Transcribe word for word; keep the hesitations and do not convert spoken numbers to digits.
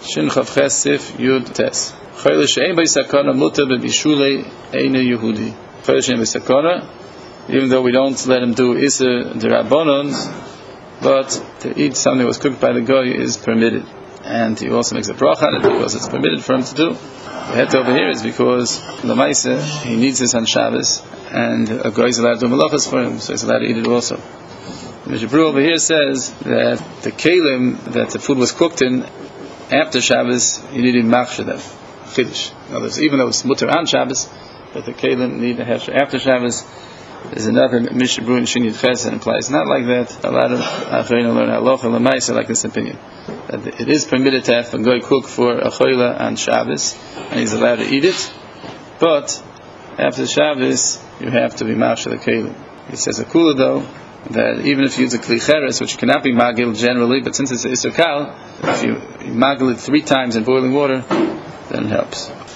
Shin Chav Ches Sif Yud Tes. Choyle she'ein b'sakana mutar b'bishulei eina Yehudi. Choyle she'ein b'sakana, even though we don't let him do Iser D'Rabbanon, but to eat something that was cooked by the goy is permitted. And he also makes a bracha on it because it's permitted for him to do. The head over here is because Lamaisa, he needs this on Shabbos, and a goy is allowed to do malachas for him, so he's allowed to eat it also. The Mishnah Berurah over here says that the kelim that the food was cooked in after Shabbos, you need to machshir them. Chiddush. In other words, even though it's mutar on Shabbos, but the kelim need to have after Shabbos. There's another Mishnah Berurah in Shin Yud Ches that implies not like that. A lot of Acharim learn halacha l'maisa like this opinion, that it is permitted to have a goy cook for a choila on Shabbos, and he's allowed to eat it, but after Shabbos you have to be machshir the kelim. He says a kula though, that even if you use a kli cheres, which cannot be magil generally, but since it's a isur kal, if you magil it three times in boiling water, then it helps.